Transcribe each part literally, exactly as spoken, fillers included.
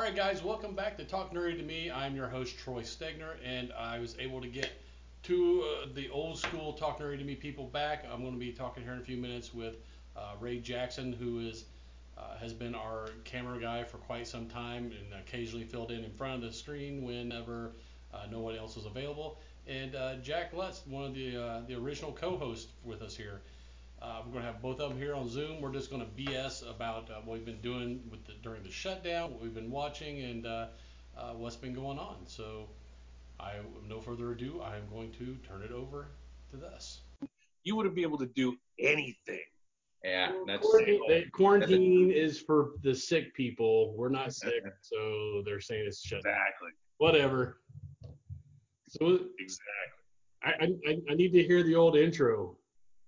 right, guys, welcome back to Talk Nerdy to Me. I'm your host, Troy Stegner, and I was able to get two uh, the old school Talk Nerdy to Me people back. I'm going to be talking here in a few minutes with uh, Ray Jackson, who is uh, has been our camera guy for quite some time and occasionally filled in in front of the screen whenever uh, no one else was available. And uh, Jack Lutz, one of the uh, the original co-hosts with us here. Uh, we're going to have both of them here on Zoom. We're just going to B S about uh, what we've been doing with the, during the shutdown, what we've been watching, and uh, uh, what's been going on. So, I, with no further ado, I am going to turn it over to this. You wouldn't be able to do anything. Yeah, that's Quarantine, they, quarantine is for the sick people. We're not sick, so they're saying it's shut down. Exactly. Whatever. So Exactly. I, I I need to hear the old intro.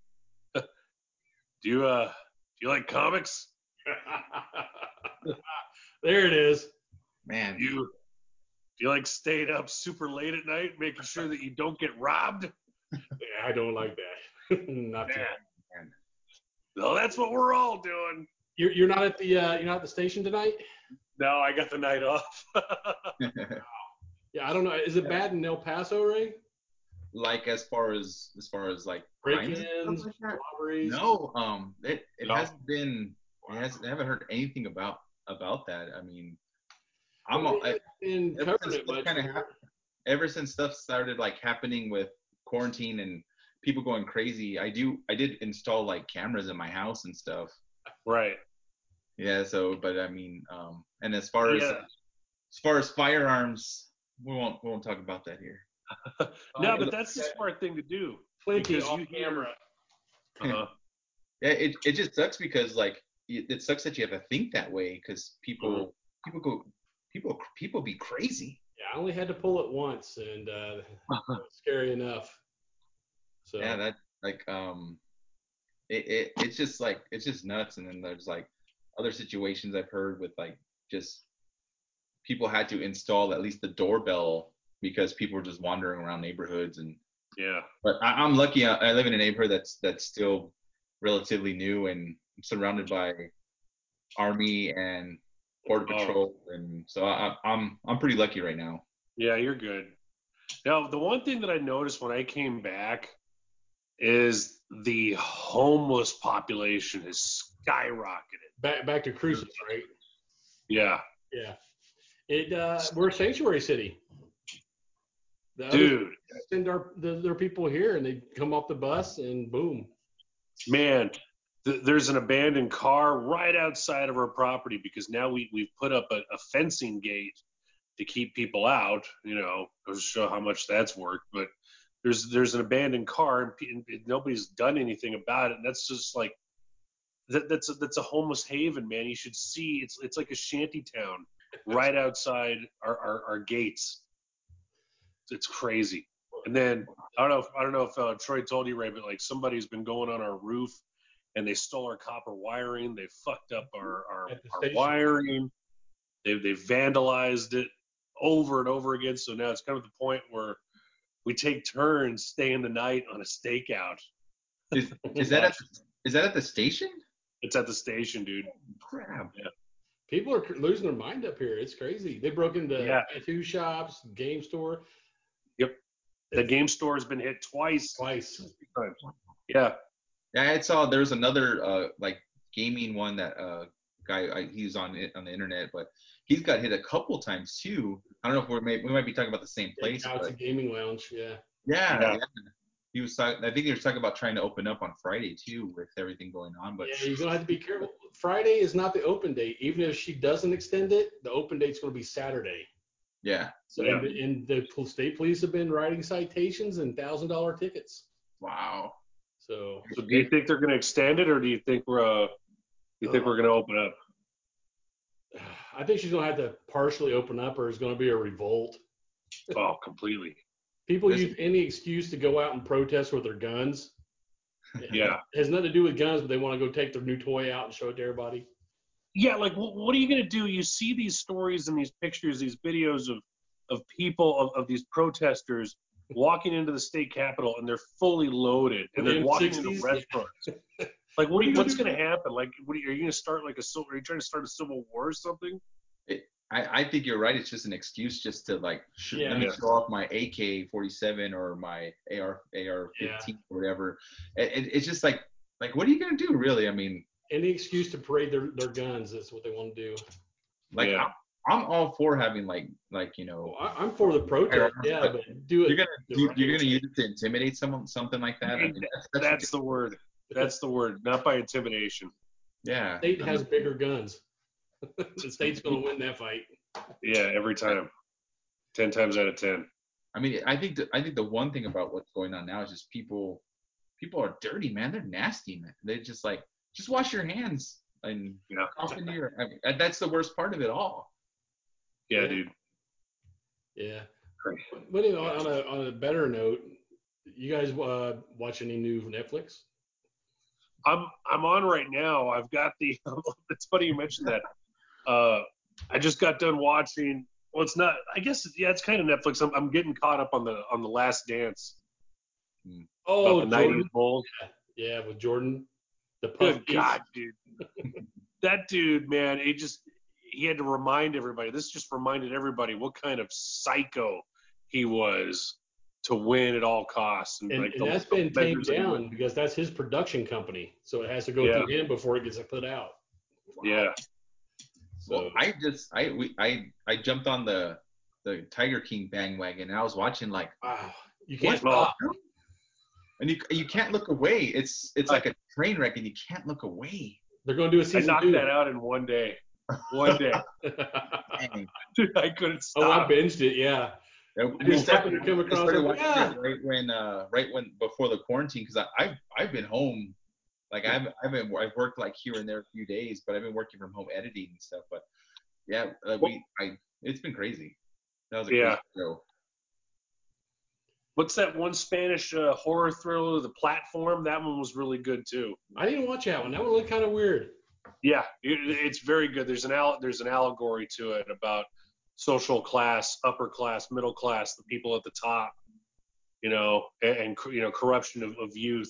Do you uh do you like comics? There it is. man. Do you do you like staying up super late at night, making sure that you don't get robbed? Yeah, I don't like that. Not too. Man. Well, that's what we're all doing. You're you're not at the uh, you're not at the station tonight. No, I got the night off. Yeah, I don't know. Is it bad in El Paso, Ray? Like as far as as far as like crimes and Break-ins, stuff like that? robberies. No, um, it it No. hasn't been. It has. I haven't heard anything about about that. I mean, I'm Well, all- I, in ever covering since it stuff much. kind of happened. Ever since stuff started like happening with quarantine and people going crazy, I do I did install like cameras in my house and stuff. Right. Yeah. So, but I mean, um, and as far as Yeah. as far as firearms, we won't we won't talk about that here. No, but that's the smart thing to do. Plenty because off you hear- camera. Uh-huh. Yeah, it it just sucks because like it, it sucks that you have to think that way because people Mhm. people go people people be crazy. Yeah, I only had to pull it once, and uh, it was scary enough. So Yeah, that like um, it, it it's just like it's just nuts. And then there's like other situations I've heard with like just people had to install at least the doorbell because people were just wandering around neighborhoods. And Yeah. but I, I'm lucky. I, I live in a neighborhood that's that's still relatively new and I'm surrounded by army and border Oh. patrol, and so I, I'm I'm pretty lucky right now. Yeah, you're good. Now, the one thing that I noticed when I came back is the homeless population has skyrocketed. back back to cruises, right? Yeah, Yeah. It uh, we're a sanctuary city. The other dude, send our the, their people here, and they come off the bus, and boom. man, th- there's an abandoned car right outside of our property because now we we've put up a, a fencing gate to keep people out. You know, to show how much that's worked. But there's there's an abandoned car, and, pe- and nobody's done anything about it. And that's just like that, that's a, that's a homeless haven, man. You should see it's it's like a shanty town right outside our, our, our gates. It's crazy. And then I don't know if I don't know if uh, Troy told you, Ray, but like somebody's been going on our roof and they stole our copper wiring. They fucked up our our, At the our station. wiring. They they vandalized it over and over again. So now it's kind of the point where we take turns staying the night on a stakeout. Is is that at is that at the station? It's at the station, dude. Crap. People are cr- losing their mind up here. It's crazy. They broke into Yeah. tattoo shops, game store. Yep. The game store has been hit twice. Twice. Yeah. Yeah, I saw there's another uh like gaming one that uh guy I, he's on it on the internet, but he's got hit a couple times too. I don't know if we may we might be talking about the same place. Now it's a But gaming lounge. Yeah. yeah, Yeah. yeah. He was talking. I think he was talking about trying to open up on Friday too, with everything going on. But Yeah, you're gonna have to be careful. Friday is not the open date. Even if she doesn't extend it, the open date's gonna be Saturday. yeah, So Yeah. and, and the pol- state police have been writing citations and thousand dollar tickets. wow. So So do you think they're going to extend it, or do you think we're uh, you think we're going to open up? I think she's gonna have to partially open up, or it's gonna be a revolt. Oh, completely. People This- use any excuse to go out and protest with their guns. Yeah. It has nothing to do with guns, but they want to go take their new toy out and show it to everybody. Yeah, like wh- what are you going to do? You see these stories and these pictures, these videos of of people of, of these protesters walking into the state capitol and they're fully loaded and they're M walking sixties? into restaurants. Like, what, What are are you, you gonna what's do going to now? happen? Like, what are you, are you going to start like a civil? Are you trying to start a civil war or something? It, I, I think you're right. It's just an excuse just to like sh- Yeah. let me Yeah. show off my A K forty-seven or my A R A R fifteen or whatever. It, it, it's just like like what are you gonna do really? I mean, Any excuse to parade their, their guns. That's what they want to do. like Yeah. I'm, I'm all for having like like you know Well, I, I'm for the protest. Yeah, but do it. you're gonna the do, right you're gonna way. use it to intimidate someone something like that. I mean, that's, that's, That's the word. That's the word. Not by intimidation. yeah. State I has mean, bigger guns. The state's going to win that fight. Yeah, every time. Ten times out of ten. I mean, I think the, I think the one thing about what's going on now is just people people are dirty, man. They're nasty, man. They're just like just wash your hands and Yeah. cough into your. I mean, and that's the worst part of it all. Yeah, Yeah. dude. Yeah. Great. But you know, on a on a better note, you guys uh, watch any new Netflix? I'm I'm on right now. I've got the. It's funny you mentioned that. Uh, I just got done watching. Well, it's not. I guess yeah, it's kind of Netflix. I'm I'm getting caught up on the on the Last Dance Oh, about the nineties Jordan. Bulls. Yeah, with Jordan, the puff Good piece. God, dude. That dude, man, he just he had to remind everybody. This just reminded everybody what kind of psycho he was to win at all costs. And, like and the- that's the been tamed measures that he down went- because that's his production company, so it has to go Yeah. through him before it gets put out. Yeah. So Well, I just I we I I jumped on the the Tiger King bandwagon and I was watching like wow, you can't what? stop. And you you can't look away. It's it's like a train wreck and you can't look away. They're going to do a I season knocked two. that out in one day. One day. Dang. Dude, I couldn't Oh, I stop. binged it. Yeah. I I just happened to come across started it. watching Yeah. it right when uh right when before the quarantine because I I've I've been home like I've I've been I've worked like here and there a few days but I've been working from home editing and stuff but yeah uh, we I it's been crazy. That was a Yeah. crazy show. What's that one Spanish uh, horror thriller, The Platform? That one was really good too. I didn't watch that one. That one looked kind of weird. Yeah, it, it's very good. There's an al- there's an allegory to it about social class, upper class, middle class, the people at the top, you know, and, and you know, corruption of, of youth.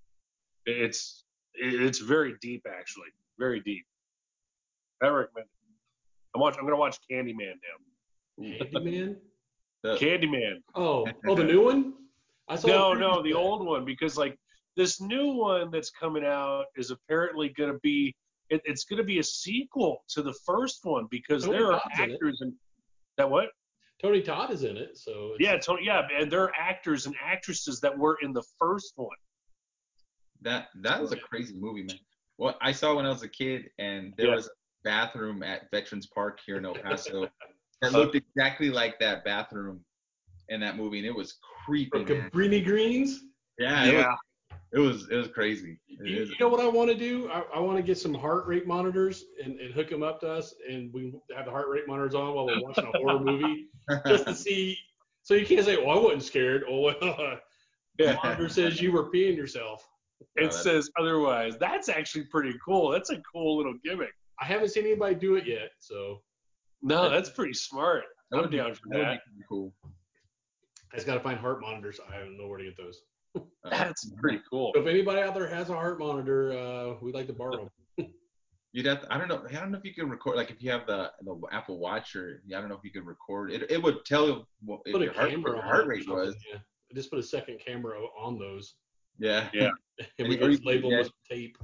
It's it's very deep, actually, very deep. I recommend it. I'm watch. I'm gonna watch Candyman now. Candyman? The, Candyman. Oh, oh, the new one? I saw. No, a preview no, of the that. old one because like this new one that's coming out is apparently gonna be. It, it's gonna be a sequel to the first one because Tony there are Todd's in it. actors and that what? Tony Todd is in it, so it's, Yeah, Tony, yeah, and there are actors and actresses that were in the first one. that that was a crazy movie, man. Well, I saw when I was a kid, and there Yeah. was a bathroom at Veterans Park here in El Paso that looked exactly like that bathroom in that movie, and it was creepy, from man. Cabrini Greens. Yeah, it was, it was it was crazy. It You, is- you know what I want to do? I, I want to get some heart rate monitors and, and hook them up to us, and we have the heart rate monitors on while we're watching a horror movie, just to see. So you can't say, "Oh, I wasn't scared." Oh, well, the Yeah. monitor says you were peeing yourself. It No, that- says otherwise. That's actually pretty cool. That's a cool little gimmick. I haven't seen anybody do it yet, so No, that's pretty smart. that I'm would be- down for that would that. be kinda cool. I just got to find heart monitors. I don't know where to get those. Uh, That's pretty cool. So if anybody out there has a heart monitor, uh, we'd like to borrow them. You'd have to, I don't know. I don't know if you can record. Like if you have the the Apple Watch, or I don't know if you could record. It it would tell you what if Put a your heart, camera what your on heart it or rate something, was. Yeah. Just put a second camera on those, Yeah. Yeah. and we Or you just label can them with tape.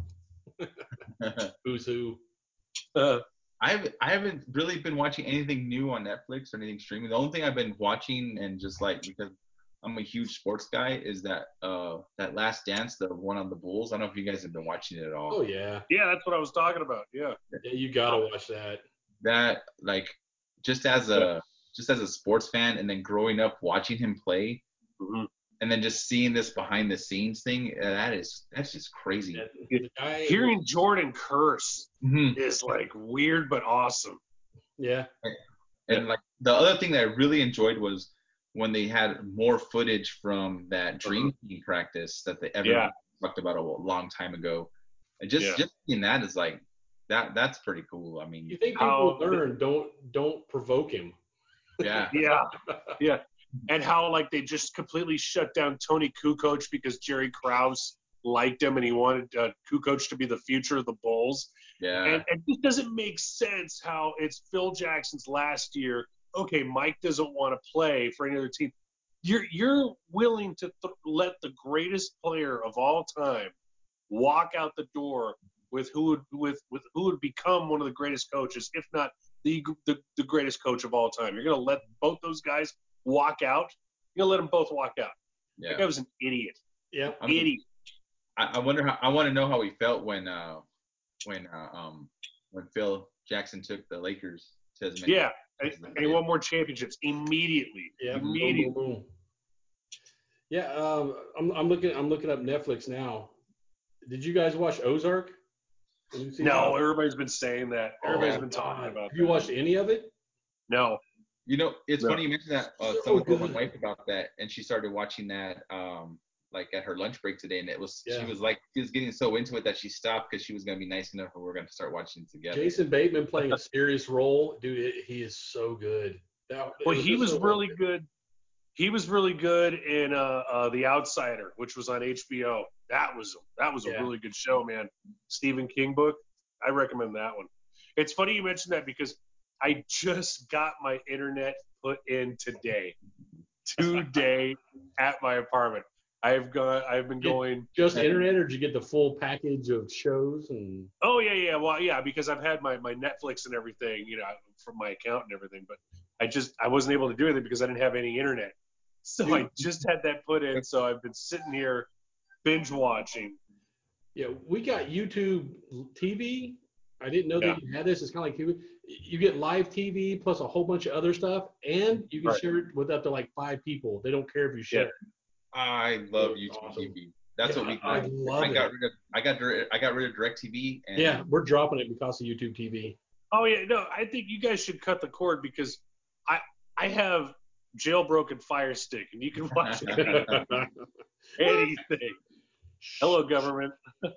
Who's who? Uh, I haven't I haven't really been watching anything new on Netflix or anything streaming. The only thing I've been watching and just like because I'm a huge sports guy is that uh that Last Dance, the one on the Bulls. I don't know if you guys have been watching it at all. Oh yeah, yeah, that's what I was talking about. Yeah. yeah. You gotta watch that. That like just as a just as a sports fan and then growing up watching him play hmm and then just seeing this behind the scenes thing, uh, that is that's just crazy. That- the guy, Hearing Jordan curse Mhm. is like weird but awesome. yeah, And like the other thing that I really enjoyed was when they had more footage from that dream team practice that they everyone Yeah. talked about a long time ago. And just Yeah. just seeing that is like that that's pretty cool. I you mean, think people How- will learn? Don't don't provoke him. yeah. Yeah. Yeah. And how like they just completely shut down Tony Kukoc because Jerry Krause liked him and he wanted uh, Kukoc to be the future of the Bulls. Yeah. And it just doesn't make sense how it's Phil Jackson's last year. Okay, Mike doesn't want to play for any other team. You're you're willing to th- let the greatest player of all time walk out the door with who would with with who would become one of the greatest coaches, if not the the, the greatest coach of all time. You're gonna let both those guys walk out. You're gonna let them both walk out. Yeah. That guy was an idiot. Yeah. I'm- Idiot. I, I wonder how. I want to know how he felt when uh when uh, um when Phil Jackson took the Lakers to as many. Yeah. And, and he won more championships immediately. Yeah. Immediately. Boom, boom, boom. Yeah. Um, I'm I'm looking I'm looking up Netflix now. Did you guys watch Ozark? Did you see No, that? everybody's been saying that. Everybody's Oh, been talking God. about Have you that. watched any of it? No. You know, it's No. funny you mentioned that. Uh, So someone told my good. wife about that, and she started watching that um like at her lunch break today, and it was Yeah. she was like she was getting so into it that she stopped because she was gonna be nice enough and we are gonna start watching it together. Jason Bateman playing a serious role, dude. It, he is so good. That, Well, it he just was so really well. good. He was really good in uh, uh, The Outsider, which was on H B O. That was that was a Yeah. really good show, man. Stephen King book. I recommend that one. It's funny you mentioned that because I just got my internet put in today. Today at my apartment. I've got I've been Yeah. going Just internet, or did you get the full package of shows and? Oh yeah, yeah. Well, yeah, because I've had my, my Netflix and everything, you know, from my account and everything, but I just I wasn't able to do anything because I didn't have any internet. So I just had that put in. So I've been sitting here binge watching. Yeah, we got YouTube T V. I didn't know Yeah. they had this. It's kind of like T V. You get live T V plus a whole bunch of other stuff, and you can Right. share it with up to like five people. They don't care if you share. Yeah. I love It's YouTube awesome. T V. That's Yeah, what we. I I, love I got it. rid of. I got dir- I got rid of DirecTV. And Yeah, we're dropping it because of YouTube T V. Oh yeah, no, I think you guys should cut the cord because I I have jailbroken Fire Stick and you can watch anything. Hello, government.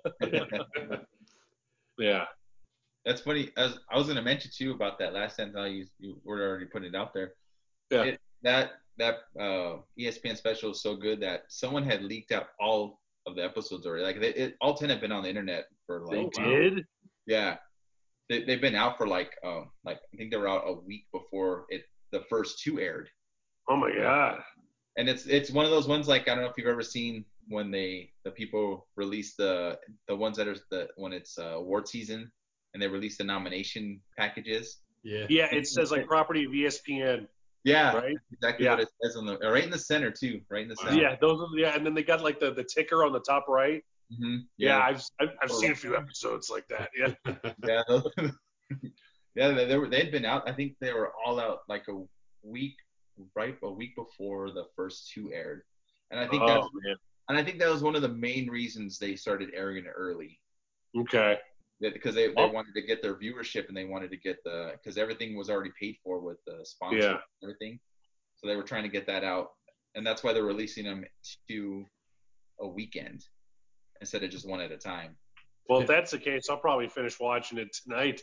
Yeah. That's funny. I was, I was gonna mention too about that last time. How you you were already putting it out there. Yeah. It, that that uh, E S P N special is so good that someone had leaked out all of the episodes already. Like they, it, all ten have been on the internet for They like. wow. did? Yeah. They they've been out for like um like I think they were out a week before it the first two aired. Oh my god. And it's it's one of those ones like I don't know if you've ever seen when they the people release the the ones that are the when it's uh, award season and they release the nomination packages. Yeah. Yeah, it says like property of E S P N, Yeah, right? that's exactly Yeah. what it says on the right in the center too, right in the Wow. center. Yeah, those are yeah, and then they got like the, the ticker on the top right. Mm-hmm. Yeah, Yeah, I've I've, I've seen a few episodes like that. Yeah. yeah, those, yeah. They, they were they'd been out. I think they were all out like a week, right, a week before the first two aired. And I think that's Oh man. and I think that was one of the main reasons they started airing it early. Okay. Yeah, because they, they Well- wanted to get their viewership and they wanted to get the because everything was already paid for with the sponsor Yeah. and everything. So they were trying to get that out, and that's why they're releasing them to a weekend instead of just one at a time. Well, if that's the case, I'll probably finish watching it tonight.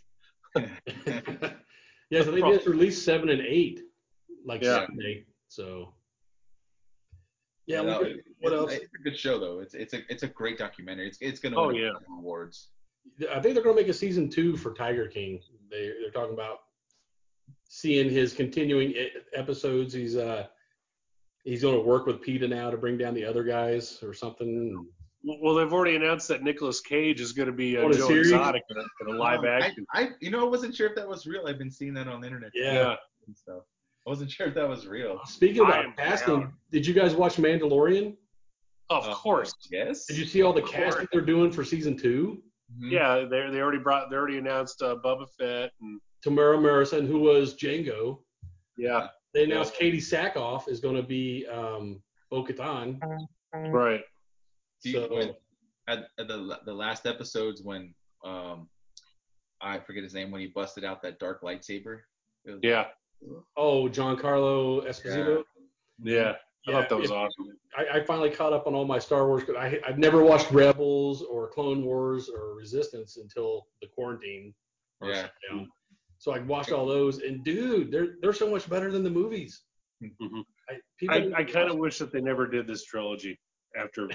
Yeah, so they just released seven and eight, like Yeah. Sunday. So yeah, no, we- it- what it's, else? it's a good show though. It's it's a it's a great documentary. It's it's gonna Oh, win yeah. awards. I think they're going to make a season two for Tiger King. They they're talking about seeing his continuing e- episodes. He's uh he's going to work with PETA now to bring down the other guys or something. Well, they've already announced that Nicolas Cage is going to be uh, Oh, the Joe series? Exotic in a, in a live Um, action. I, I you know I wasn't sure if that was real. I've been seeing that on the internet Yeah. Yeah. and stuff. I wasn't sure if that was real. Speaking I about am casting, down. did you guys watch Mandalorian? Of Uh, course. Yes. Did you see all the Of course. casting they're doing for season two? Mhm. Yeah, they they already brought they already announced uh, Boba Fett and Tamara Morrison, who was Django. yeah, They announced Katie Sackhoff is going to be um, Bo-Katan. right. Do you- So when, at, at the the last episodes when um I forget his name when he busted out that dark lightsaber. It was- Yeah, oh, Giancarlo Esposito. yeah. I Yeah, thought that was if- awesome. I, I finally caught up on all my Star Wars because I I've never watched Rebels or Clone Wars or Resistance until the quarantine or Yeah. shutdown. So I watched all those, and dude, they're they're so much better than the movies. Mhm. I, people I, need I to kind of watch wish that they never did this trilogy. after.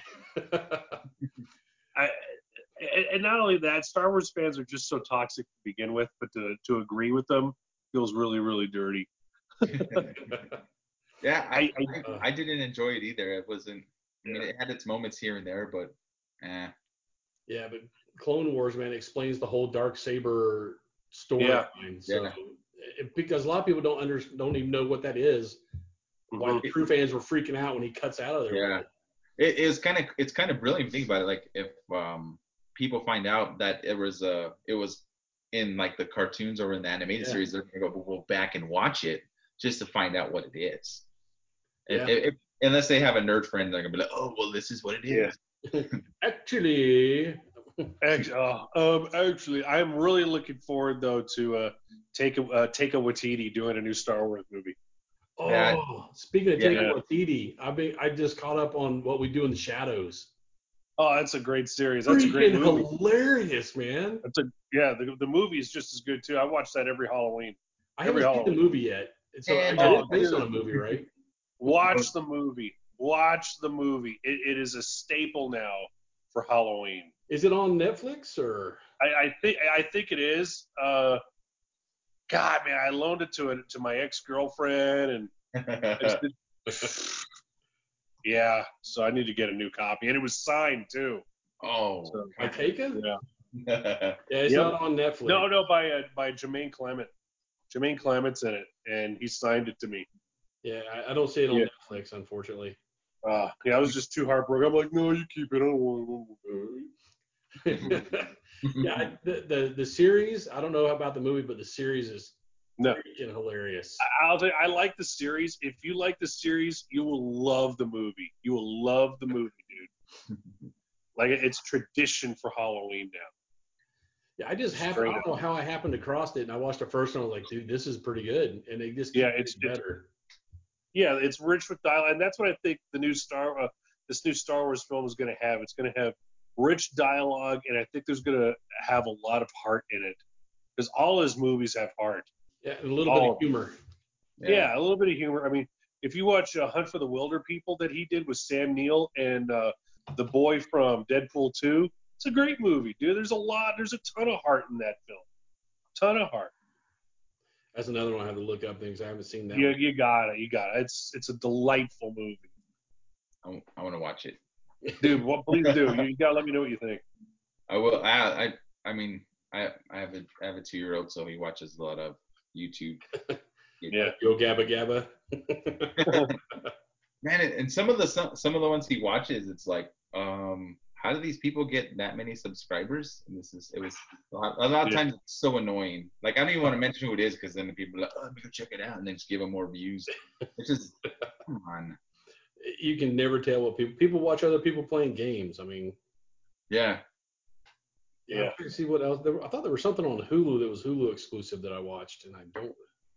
I, and and not only that, Star Wars fans are just so toxic to begin with, but to to agree with them feels really, really dirty. Yeah, I, I- I, I didn't enjoy it either. It wasn't. I mean, it had its moments here and there, but eh. Yeah, but Clone Wars, man, explains the whole Dark Saber Yeah. storyline. So Yeah. it- because a lot of people don't under don't even know what that is. Why Mhm. the true fans were freaking out when he cuts out of there. Yeah. It is kind of it's kind of brilliant to think about it. Like if um people find out that it was uh it was in like the cartoons or in the animated Yeah. series, they're gonna go, go back and watch it just to find out what it is. Yeah. If- if- unless they have a nerd friend, they're gonna be like, oh well, this is what it is. Yeah. Actually, Actually, oh, um, actually, I'm really looking forward though to uh, take a uh, take a Waititi doing a new Star Wars movie. oh, Yeah. speaking of Yeah. Taika Waititi, I be I just caught up on What We Do in the Shadows. Oh, that's a great series. That's a great Freaking movie. hilarious, man. That's a yeah. The the movie is just as good too. I watch that every Halloween. I Every haven't seen the Halloween. movie yet. So And- I, it Oh, is based dude. on a movie, right? Watch the movie. Watch the movie. It, it is a staple now for Halloween. Is it on Netflix or? I, I think I think it is. Uh, God, man, I loaned it to it to my ex girlfriend, and I just- yeah. So I need to get a new copy, and it was signed too. oh. So, By Taika? yeah. Yeah, it's Yep. not on Netflix. No, no, by uh, by Jermaine Clement. Jermaine Clement's in it, and he signed it to me. Yeah, I, I don't see it on Yeah. Netflix, unfortunately. Uh, yeah, I was just too heartbroken. I'm like, no, you keep it. I don't want it. yeah, I, the, the the series. I don't know about the movie, but the series is No. freaking hilarious. I'll tell you, I like the series. If you like the series, you will love the movie. You will love the movie, dude. Like it's tradition for Halloween now. Yeah, I just happened. Straight I don't know how I happened to cross it, and I watched the first one. I was like, dude, this is pretty good, and it just Yeah, keeps it's- getting better. Yeah, it's rich with dialogue, and that's what I think the new Star uh, this new Star Wars film is going to have. It's going to have rich dialogue, and I think there's going to have a lot of heart in it because all his movies have heart. Yeah, and a little bit Oh. of humor. Yeah. a little bit of humor. I mean, if you watch uh, Hunt for the Wilder People that he did with Sam Neill and uh, the boy from Deadpool two, it's a great movie, dude. There's a lot, there's a ton of heart in that film. Ton of heart. That's another one I have to look up things. I haven't seen that You, one. you got it. You got it. It's it's a delightful movie. I, I want to watch it. Dude, what please do. You, you got to let me know what you think. I will. I I, I mean, I I have a I have a two year old, so he watches a lot of YouTube. Yeah. Yo Gabba Gabba. Man, and and some of the some, some of the ones he watches, it's like, um, how do these people get that many subscribers? And this is it was a lot, a lot of Yeah. times it's so annoying. Like I don't even want to mention who it is because then the people are like, oh, go check it out, and then just give them more views. It's just come on. You can never tell what people people watch other people playing games. I mean, Yeah. yeah. Yeah. I'm trying to see what else. There, I thought there was something on Hulu that was Hulu exclusive that I watched, and I don't.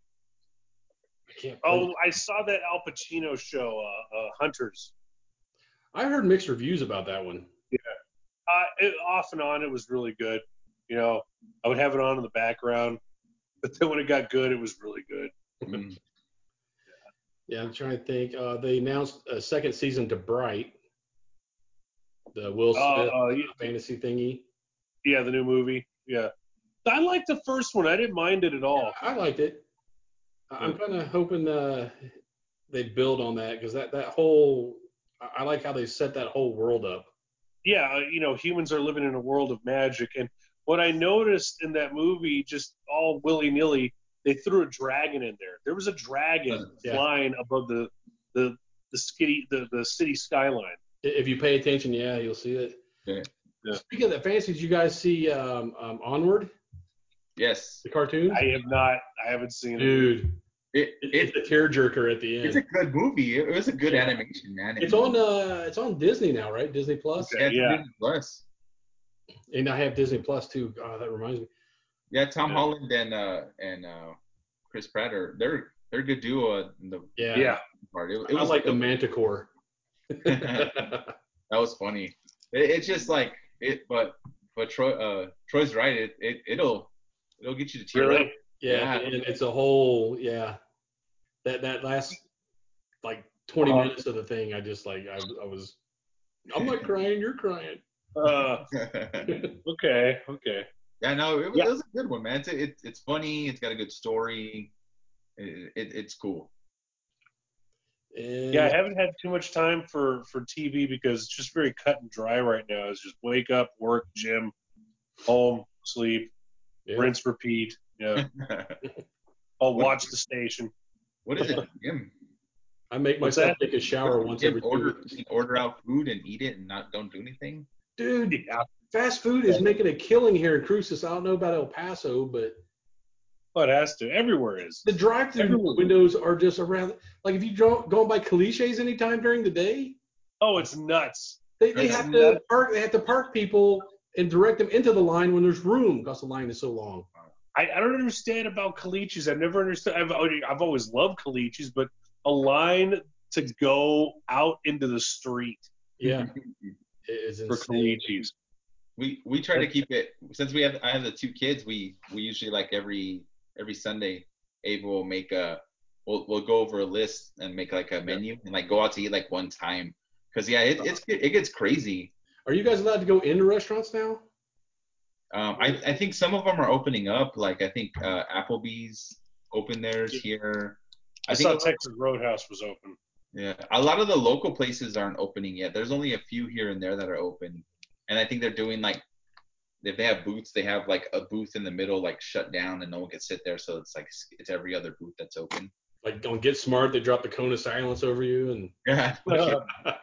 I can't. Oh, I saw that Al Pacino show, uh, uh, Hunters. I heard mixed reviews about that one. Uh, it, off and on, it was really good. You know, I would have it on in the background, but then when it got good, it was really good. Mm. Yeah, I'm trying to think. Uh, they announced a second season to Bright, the Will Smith Uh, uh, yeah, fantasy thingy. yeah, the new movie. Yeah, I liked the first one. I didn't mind it at all. I liked it. I- I'm kind of hoping uh, they build on that because that that whole I I like how they set that whole world up. Yeah, uh, you know, humans are living in a world of magic, and what I noticed in that movie, just all willy nilly, they threw a dragon in there. There was a dragon Yeah. flying above the the the city the, the city skyline. I- If you pay attention, yeah, you'll see it. Yeah. Yeah. Speaking of the fantasy, did you guys see um, um, Onward, Yes. the cartoon? I have not. I haven't seen it. Dude, It, it, it, it's a tearjerker at the end. it's a good movie. It was a good Yeah. animation, man. It's on uh, it's on Disney now, right? Disney Plus. Okay. Yeah, Yeah. Disney Plus. And I have Disney Plus too. Oh, that reminds me. Yeah, Tom Yeah. Holland and uh and uh Chris Pratt are they're they're a good duo in the Yeah. Yeah. part. It, it I was like the it, Manticore. that was funny. It, it's just like it, but but Troy uh Troy's right. It it it'll it'll get you to tear Really? up. Yeah, Yeah. and it's a whole yeah. That that last like twenty Uh-huh. minutes of the thing, I just like I, I was I'm not crying. You're crying. Uh, okay, okay. Yeah, no, it was, Yeah. it was a good one, man. It's it, it's funny. It's got a good story. It, it, it's cool. And Yeah, I haven't had too much time for, for T V because it's just very cut and dry right now. It's just wake up, work, gym, home, sleep, yeah. rinse, repeat. Yeah. I'll What- watch the station. What is it, Jim? I make What's myself that? take a shower once Jim every two order weeks. order out food and eat it and not don't do anything. Dude, Yeah. fast food is making a killing here in Cruces. I don't know about El Paso, but Well, it has to. Everywhere is. the drive-through Everywhere. windows are just around. Like if you go going by Caliches anytime during the day, Oh, it's nuts. they, they It's have nuts. to park. They have to park people and direct them into the line when there's room because the line is so long. I, I don't understand about caliche. I've never understood. I've already- I've always loved caliches, but a line to go out into the street Yeah, it is for insane. caliches. We we try to keep it since we have I have the two kids. We we usually like every every Sunday, Ava will make a we'll we'll go over a list and make like a menu and like go out to eat like one time. Cause yeah, it, it's it gets crazy. Are you guys allowed to go into restaurants now? Um, I I think some of them are opening up. Like I think uh, Applebee's opened theirs here. I, I saw think Texas Roadhouse was open. yeah, a lot of the local places aren't opening yet. There's only a few here and there that are open, and I think they're doing like if they have booths, they have like a booth in the middle like shut down and no one can sit there. So it's like it's every other booth that's open. Like, don't get smart. They drop the cone of silence over you, and Yeah, Uh,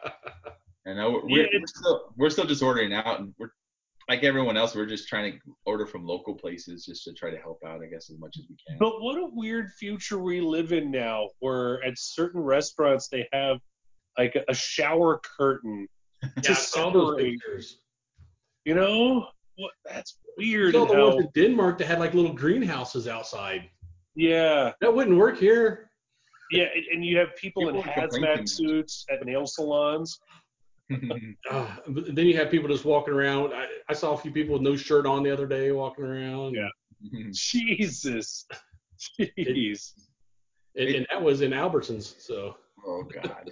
I know we're, Yeah, we're, it's- still we're still just ordering out, and we're like everyone else. We're just trying to order from local places just to try to help out, I guess, as much as we can. But what a weird future we live in now, where at certain restaurants they have like a shower curtain to yeah, I saw those separate. pictures. You know, what? That's You weird. saw And the how, ones in Denmark that had like little greenhouses outside. yeah, That wouldn't work here. yeah, and, and you have people, People in complain too hazmat much. suits at nail salons. Uh, but then you have people just walking around. I, I saw a few people with no shirt on the other day walking around. Yeah. Jesus, jeez. And, and that was in Albertsons. So Oh God.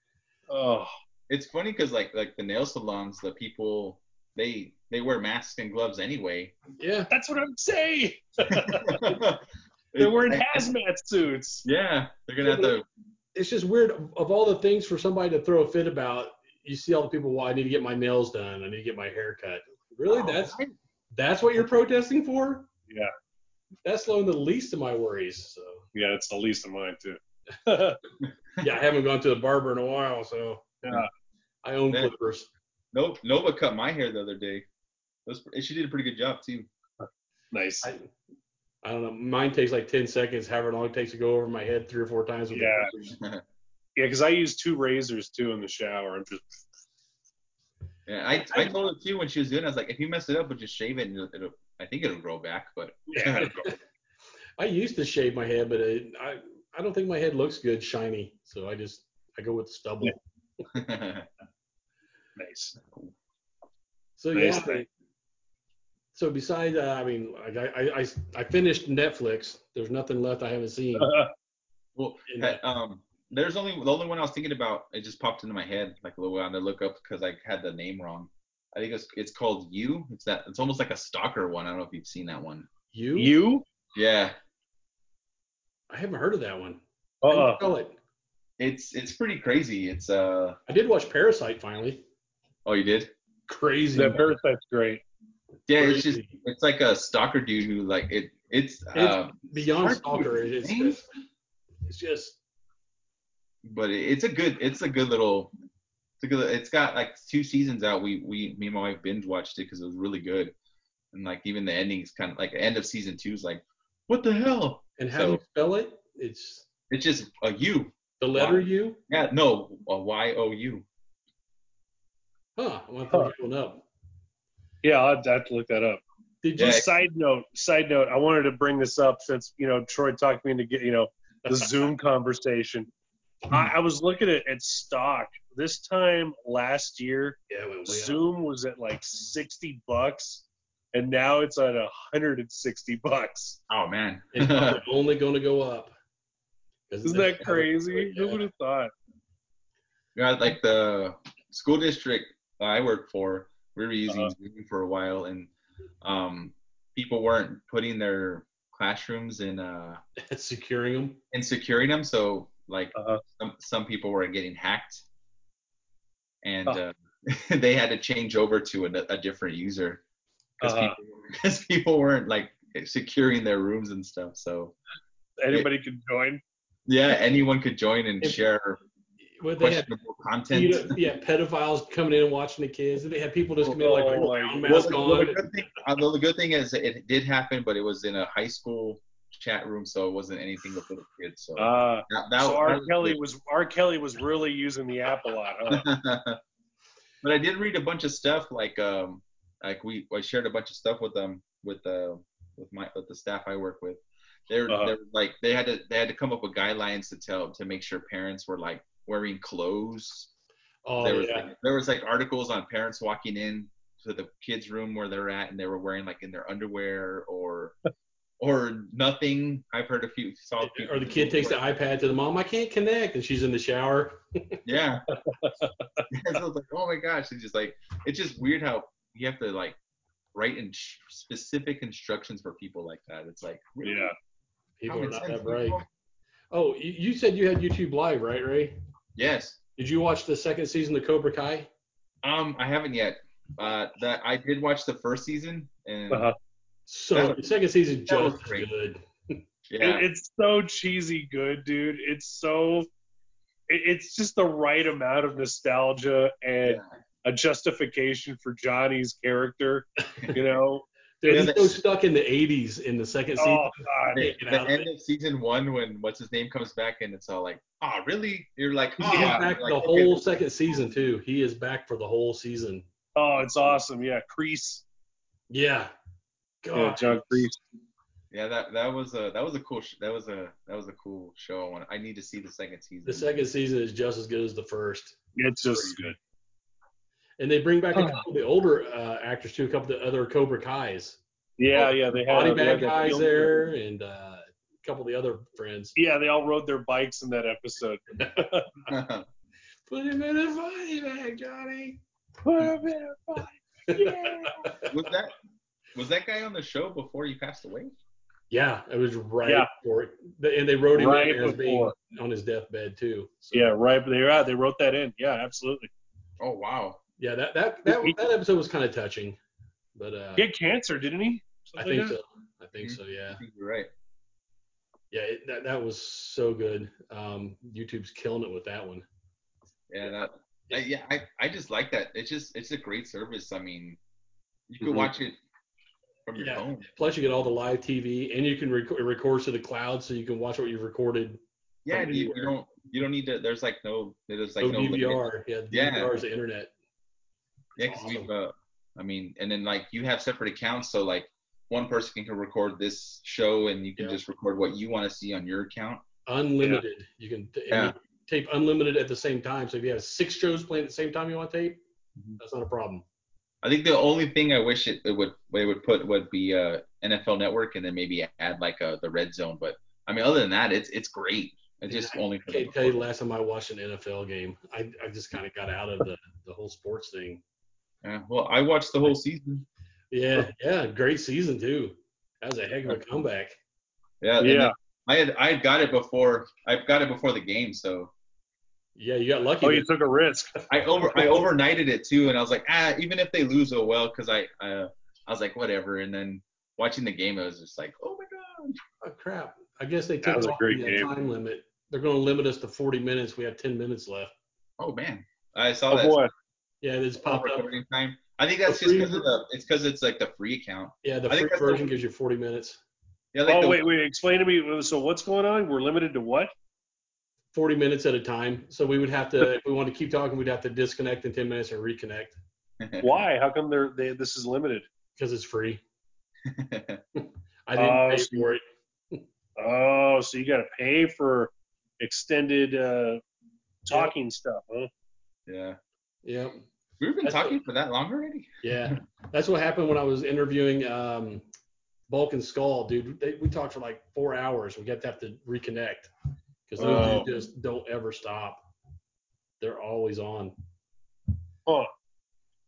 Oh, It's funny because like like the nail salons, the people they they wear masks and gloves anyway. yeah, that's what I'm saying. They're They're wearing hazmat suits. Yeah, they're gonna have to. it's just weird. Of all the things for somebody to throw a fit about, you see all the people. Well, I need to get my nails done. I need to get my hair cut. Really, Oh, that's right. that's what you're protesting for? Yeah, That's slowing the least of my worries. So yeah, it's the least of mine too. yeah, I haven't gone to the barber in a while, so Yeah. I own Yeah. clippers. No, Nova cut my hair the other day. It was, she did a pretty good job too. Nice. I, I don't know. Mine takes like ten seconds, however long it takes to go over my head three or four times with Yeah. the clippers. Yeah, because I use two razors too in the shower. I'm just Yeah, I I told her too when she was doing it. I was like, if you mess it up, we'll just shave it and it'll, it'll I think it'll grow back. But yeah. I used to shave my head, but it, I I don't think my head looks good shiny, so I just I go with the stubble. Nice. So Nice yeah. thing. So besides, uh, I mean, like I, I I I finished Netflix. There's nothing left I haven't seen. well, In ha- that. um, there's only the only one I was thinking about. It just popped into my head like a little while to look up because I had the name wrong. I think it's it's called You. It's that. It's almost like a stalker one. I don't know if you've seen that one. You? You? Yeah, I haven't heard of that one. How do you Uh, spell it? it's it's pretty crazy. It's uh. I did watch Parasite finally. Oh, you did? Crazy. that Parasite's great. Yeah, it's just Crazy. it's like a stalker dude who like it. It's It's uh, beyond hard to stalker. It- It's explain. just, it's just but it- it's a good it's a good little it's a good it's got like two seasons out. We we me and my wife binge watched it because it was really good, and like even the ending is kind of like the end of season two is like what the hell. and how So do you spell it? It's it's just a U. the letter Why? U. Yeah, no, a Y O U. Huh. I'm gonna Huh. look that one up. Yeah, I'll have to look that up. Did Yeah. you? Just side note, side note, I wanted to bring this up since, you know, Troy talked me into get, you know, the Zoom conversation. I, I was looking at, at stock this time last year. Yeah, it went way up. Zoom was at like sixty bucks, and now it's at one hundred sixty bucks. Oh man. It's probably only going to go up. 'Cause Isn't they that have a- crazy? yeah. Who would have thought? Yeah, like the school district I worked for, we were using Uh-huh. Zoom for a while, and um, people weren't putting their classrooms in uh Securing them. in securing them, so like Uh-huh. some some people were getting hacked, and Oh. uh, they had to change over to a, a different user because Uh-huh. people because people weren't like securing their rooms and stuff. So Anybody can join. yeah, anyone could join and If- share What they had, questionable content. pedo- yeah, pedophiles coming in and watching the kids. They had people just come in like with Oh, a my clown God. Well, mask the, well, the on. good thing, uh, well, the good thing is it did happen, but it was in a high school chat room, so it wasn't anything with little kids. So Uh, that, that, so that R. was Kelly good. was R. Kelly was really using the app a lot, huh? But I did read a bunch of stuff like um like we I shared a bunch of stuff with them with uh with my with the staff I work with. They're Uh-huh. they're like they had to they had to come up with guidelines to tell to make sure parents were like wearing clothes. Oh There was yeah, like, there was like articles on parents walking in to the kids' room where they're at and they were wearing like in their underwear or or nothing. I've heard a few saw people or the kid takes the iPad to the mom. I can't connect, and she's in the shower. Yeah. So I was like, oh my gosh, it's just like it's just weird how you have to like write in specific instructions for people like that. It's like really? Yeah. People Common are not sense, that bright. people. Oh, you, you said you had YouTube Live, right, Ray? Yes. Did you watch the second season of Cobra Kai? Um, I haven't yet. Uh, that I did watch the first season, and Uh-huh. So That was- the second season that just was as great. good. yeah, It, it's so cheesy good, dude. It's so it, it's just the right amount of nostalgia and yeah. a justification for Johnny's character, you know. Dude, Yeah, he's the- so stuck in the eighties in the second season. Oh God. The, Can't get the out of end it. of season one when what's his name comes back and it's all like, oh really? You're like, He's oh, Yeah. back like, the okay, whole this- second season too. He is back for the whole season. Oh, it's awesome. Yeah, Crease. Yeah. Yeah, God. John Crease. Yeah, that that was a that was a cool sh- that was a that was a cool show. I want I need to see the second season. The second season is just as good as the first. It's just as good. And they bring back a Huh. couple of the older uh, actors too, a couple of the other Cobra Kais. Yeah, yeah, they Body had, they had bag that guys film- there and uh, a couple of the other friends. Yeah, they all rode their bikes in that episode. Put him in a body bag, Johnny. Put 'em in a bike. Yeah. was that was that guy on the show before he passed away? Yeah, it was right Yeah. before it. And they wrote him Right in as being before. on his deathbed too. So, Yeah, right. They yeah, they wrote that in. Yeah, absolutely. Oh wow. yeah, that that that, He- that episode was kind of touching, but uh, He had cancer, didn't he? I Something think like so. I think Mhm. so. Yeah, I think you're right. yeah, it, that that was so good. Um, YouTube's killing it with that one. Yeah, that. I, yeah, I, I just like that. It's just it's a great service. I mean, you could Mhm. watch it from your Yeah. phone. Plus, you get all the live T V, and you can rec- record to the cloud, so you can watch what you've recorded. Yeah, from you, you anywhere. don't you don't need to. There's like no there's like no no D V limit. R. Yeah, Yeah. D V R is the internet. Yeah, because Awesome. we've uh, I mean, and then like you have separate accounts, so like one person can record this show, and you can Yeah. just record what you want to see on your account. Unlimited. You can t- and Yeah. you tape unlimited at the same time. So if you have six shows playing at the same time you want to tape, Mhm. that's not a problem. I think the only thing I wish it, it would it would put would be uh N F L Network, and then maybe add like uh the red zone. But I mean, other than that, it's it's great. It's just Yeah, only I for the can't tell you the last time I watched an N F L game. I, I just kind of got out of the, the whole sports thing. Yeah, well, I watched the whole season. Yeah, yeah, great season too. That was a heck of a comeback. Yeah, and Yeah. then I had I had got it before I got it before the game, so Yeah, you got lucky. Oh, there. you took a risk. I over I overnighted it too, and I was like, ah, even if they lose, oh well, because I uh, I was like whatever, and then watching the game, I was just like, oh my god. Oh, crap. I guess they That took was a off great the uh, game. time limit. They're going to limit us to forty minutes. We have ten minutes left. Oh man, I saw Oh that boy. Yeah, it's on popped up. recording time. I think that's The just free- because of the it's because it's like the free account. Yeah, the I think free that's the- version gives you forty minutes. Yeah, like Oh the, wait, wait. Explain to me. So what's going on? We're limited to what? forty minutes at a time. So we would have to, if we want to keep talking, we'd have to disconnect in ten minutes and reconnect Why? How come they're they? This is limited. because it's free. I didn't Oh, pay so you- for it. Oh, so you got to pay for extended uh, talking stuff, huh? yeah, Yeah. we've been That's talking for that long already. Yeah. That's what happened when I was interviewing um, Bulk and Skull, dude. They, we talked for like four hours. We got to have to reconnect because those Oh. dudes just don't ever stop. They're always on. Huh.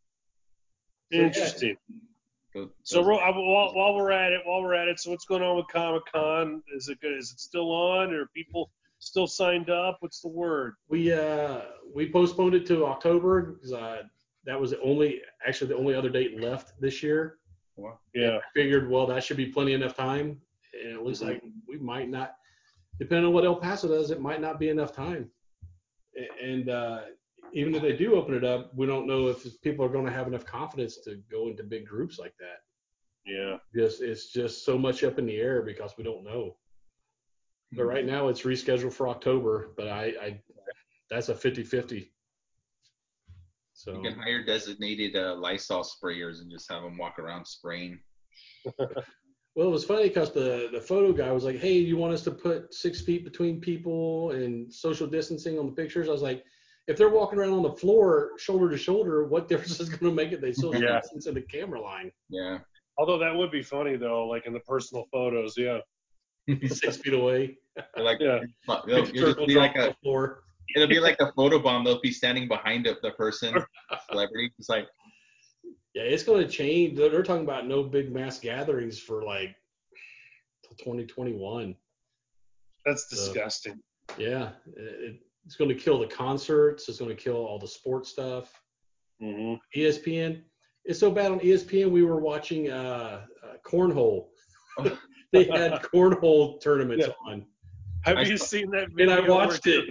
Interesting. Those- So those- ro- uh, while, while we're at it, while we're at it, so what's going on with Comic Con? Is it good? Is it still on? Or are people still signed up? What's the word? We uh we postponed it to October because uh, that was the only actually the only other date left this year. wow. Yeah. I figured, well, that should be plenty enough time. And it looks Mhm. like we might not, depending on what El Paso does, it might not be enough time. A- And uh, even if they do open it up, we don't know if people are going to have enough confidence to go into big groups like that. Yeah. Just it's just so much up in the air because we don't know. But right now it's rescheduled for October, but I, I that's a fifty-fifty. So You can hire designated uh, Lysol sprayers and just have them walk around spraying. well, it was funny because the, the photo guy was like, hey, you want us to put six feet between people and social distancing on the pictures? I was like, if they're walking around on the floor shoulder to shoulder, what difference is going to make it they social Yeah. distance in the camera line? Yeah. Although that would be funny though, like in the personal photos. Yeah. Six feet away. They're like, Yeah. it'll, it'll just Circle be drop like on a the floor. it'll be like a photo bomb. They'll be standing behind the, the person, celebrity. It's like, Yeah, it's going to change. They're, they're talking about no big mass gatherings for like till twenty twenty-one. That's So, disgusting. yeah, it, it's going to kill the concerts. It's going to kill all the sports stuff. hmm E S P N. It's so bad on E S P N. We were watching uh, uh, cornhole. oh, They had cornhole tournaments Yeah. on, Have I you saw- seen that and video? I where watched it.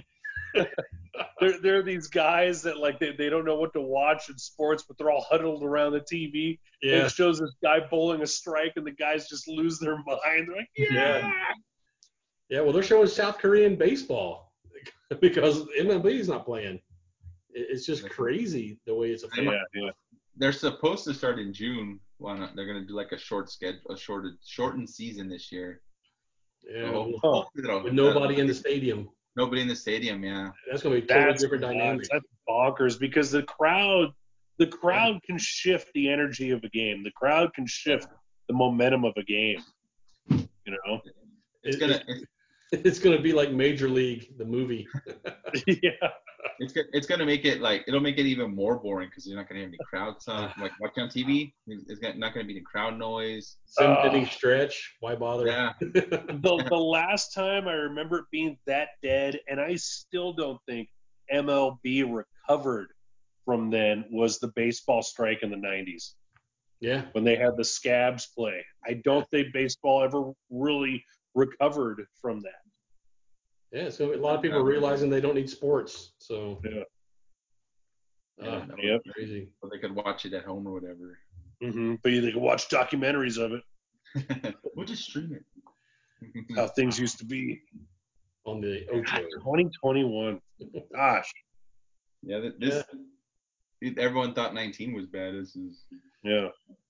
There, there are these guys that like they, they don't know what to watch in sports, but they're all huddled around the T V. And Yeah, it shows this guy bowling a strike, and the guys just lose their mind. They're like, yeah. Yeah. yeah. Well, they're showing South Korean baseball because M L B is not playing. It- It's just crazy the way it's affecting. Yeah, yeah. they're supposed to start in June. Why not? They're gonna do like a short schedule, a shorted, shortened season this year. Yeah, So with- Oh. hopefully they'll- with nobody in the stadium. Nobody in the stadium. Yeah. That's going to be a totally That's different nuts. dynamic. That's bonkers because the crowd, the crowd can shift the energy of a game. The crowd can shift the momentum of a game. You know? It's It- gonna. it- It's, It's going to be like Major League, the movie. yeah. it's gonna. It's gonna make it like it'll make it even more boring because you're not gonna have any crowd sound. Like watching on T V, it's gonna, not gonna be the crowd noise. Seven Oh. inning stretch. Why bother? Yeah. The, the last time I remember it being that dead, and I still don't think M L B recovered from then, was the baseball strike in the nineties yeah. when they had the scabs play. I don't think baseball ever really recovered from that. Yeah. So a lot of people are realizing they don't need sports. So, Yeah. uh, Yeah. Yep. crazy. So they could watch it at home or whatever. hmm But they can watch documentaries of it, We'll just stream it. how things used to be. On the Ocho. twenty twenty-one. Gosh. Yeah. th- This. Everyone thought nineteen was bad. This is. Yeah.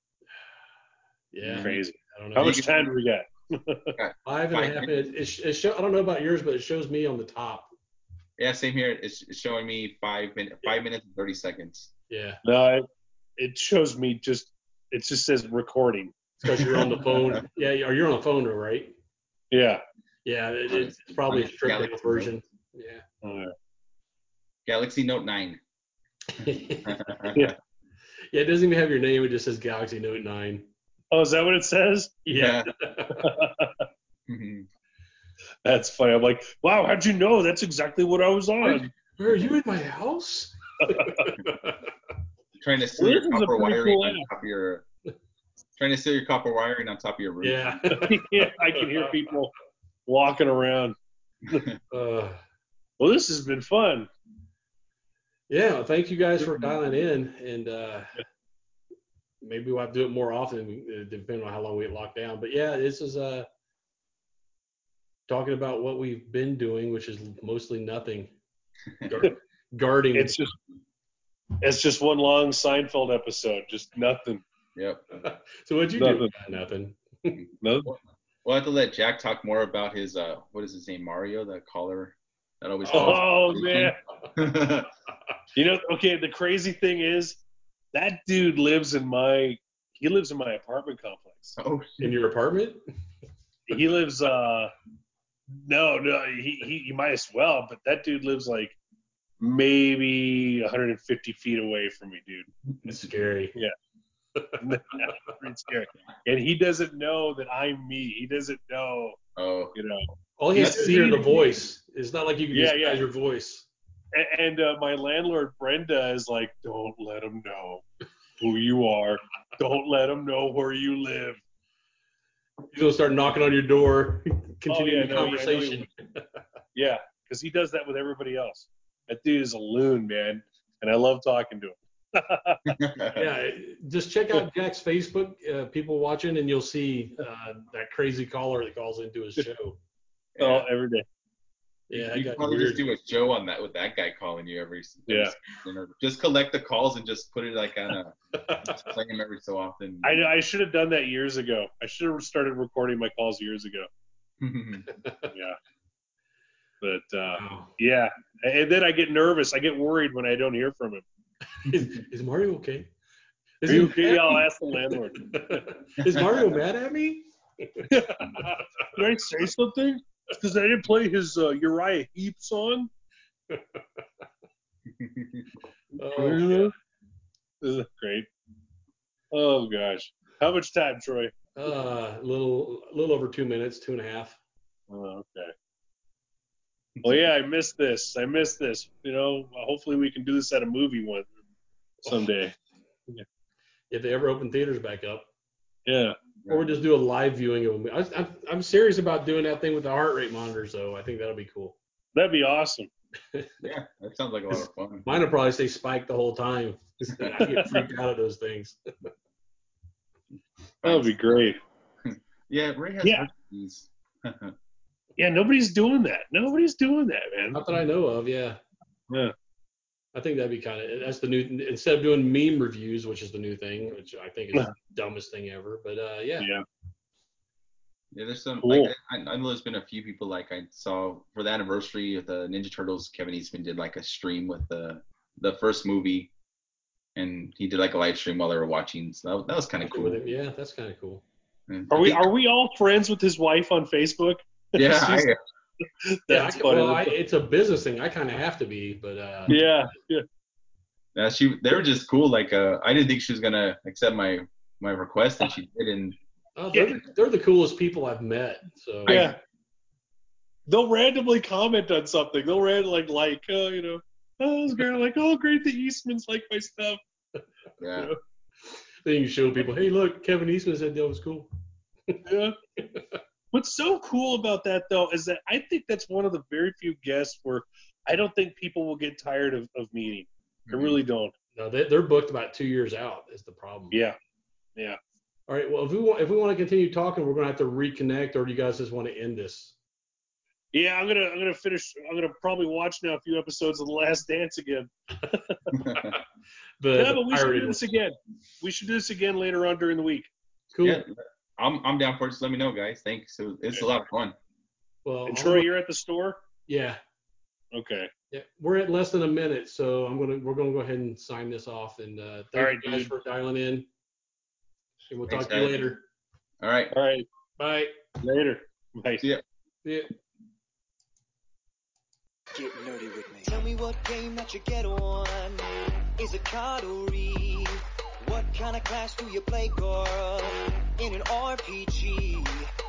Yeah. Crazy. I don't know. How much time do we got? Five and a half minutes. It, sh- it show, I don't know about yours, but it shows me on the top. Yeah. Same here. It's, it's showing me five minutes. Five minutes and thirty seconds. Yeah. No, it, it shows me just, it just says recording. Because you're on the phone. Yeah. Or you're on the phone, though, right? Yeah. Yeah. It, it's probably a stripped down Galaxy version. Yeah. Uh, Galaxy Note nine. Yeah, it doesn't even have your name. It just says Galaxy Note nine. oh, is that what it says? Yeah. Mhm. That's funny. I'm like, wow, how'd you know? That's exactly what I was on. Where are you in my house? Trying to steal Well, your this is a copper pretty wiring cool on app. top of your. Trying to steal your copper wiring on top of your roof. Yeah. Yeah, I can hear people walking around. Uh, Well, this has been fun. yeah. Thank you guys for dialing in, and uh, maybe we'll have to do it more often, uh, depending on how long we get locked down. But yeah, this is uh, talking about what we've been doing, which is mostly nothing. Guard- guarding. It's just, it's just one long Seinfeld episode. Just nothing. Yep. So what'd you do? Nothing. No. We'll have to let Jack talk more about his uh, what is his name, Mario, the caller that always. Oh calls. man. You know, okay, the crazy thing is that dude lives in my he lives in my apartment complex. Oh, In your apartment? He lives uh no, no, he, he he might as well, but that dude lives like maybe one hundred fifty feet away from me, dude. It's scary. Pretty scary. And he doesn't know that I'm me. He doesn't know, Oh, you know. All he has That's to hear the the- voice. It's not like you can Yeah, disguise yeah. your voice. A- And uh, my landlord, Brenda, is like, don't let him know who you are. Don't let him know where you live. He's gonna start knocking on your door, continue Oh, yeah, the no, yeah, I know he conversation. Yeah, because he does that with everybody else. That dude is a loon, man. And I love talking to him. Yeah, just check out Jack's Facebook, uh, people watching, and you'll see uh, that crazy caller that calls into his show. Oh, every day. Yeah, you that could got probably weird. just do a show on that with that guy calling you every. every Yeah. You know, just collect the calls and just put it like on a play him every so often. I, I should have done that years ago. I should have started recording my calls years ago. Yeah. But, uh, Wow. yeah. And then I get nervous. I get worried when I don't hear from him. Is, is Mario okay? Is Are he you okay? mad Yeah, at I'll me? ask the landlord. Is Mario mad at me? Did I say something? Because I didn't play his uh, Uriah Heep song? Oh, yeah. This is great. Oh, gosh. How much time, Troy? Uh, a little, a little over two minutes, two and a half. Oh, okay. Well, yeah, I missed this. I missed this. You know, hopefully we can do this at a movie one someday. If they ever open theaters back up, Yeah. or just do a live viewing of them. I, I'm, I'm serious about doing that thing with the heart rate monitor, so I think that'll be cool. That'd be awesome. Yeah, that sounds like a lot of fun. Mine will probably stay spiked the whole time. I get freaked out at those things. That would be great. Yeah, Ray has Yeah. heart disease. Yeah, nobody's doing that. Nobody's doing that, man. Not that I know of, yeah. Yeah. I think that'd be kind of, that's the new, instead of doing meme reviews, which is the new thing, which I think is the dumbest thing ever. But uh, yeah. Yeah. Yeah, there's some, Cool. like, I, I know there's been a few people, like, I saw for the anniversary of the Ninja Turtles, Kevin Eastman did, like, a stream with the the first movie, and he did, like, a live stream while they were watching, so that, that was kind of cool. With him. Yeah, that's kind of cool. And Are I we think- are we all friends with his wife on Facebook? Yeah, I, She's- Yeah, I, That's can- funny. well, I, it's a business thing. I kind of have to be, but uh, Yeah. Yeah. yeah, she, they were just cool, like, uh, I didn't think she was gonna accept my, my request, and she did, and oh, they're, the, they're the coolest people I've met. So Yeah. They'll randomly comment on something. They'll randomly like, like, oh, you know, oh, this girl, like, oh, great, the Eastmans like my stuff. yeah. then you show people, hey, look, Kevin Eastman said that was cool. Yeah. What's so cool about that, though, is that I think that's one of the very few guests where I don't think people will get tired of, of meeting. I really don't. No, they, they're booked about two years out. Is the problem. Yeah. Yeah. All right. Well, if we want, if we want to continue talking, we're gonna have to reconnect, or do you guys just want to end this? Yeah, I'm gonna I'm gonna finish. I'm gonna probably watch now a few episodes of The Last Dance again. The, Yeah, the but we should pirated do this ones. again. We should do this again later on during the week. Cool. Yeah, I'm, I'm down for it. Just let me know, guys. Thanks. It was, it's a lot of fun. Well, And I'm Troy, gonna- you're at the store. yeah, Okay. yeah, we're at less than a minute, so I'm gonna we're gonna go ahead and sign this off. And uh, thank All right, you guys dude. for dialing in. And we'll Thanks, talk to you guys. later. All right. All right. Bye. Later. Bye. See ya. Yeah. Get nerdy with me. Tell me what game that you get on. Is it card or read? What kind of class do you play, girl? In an R P G.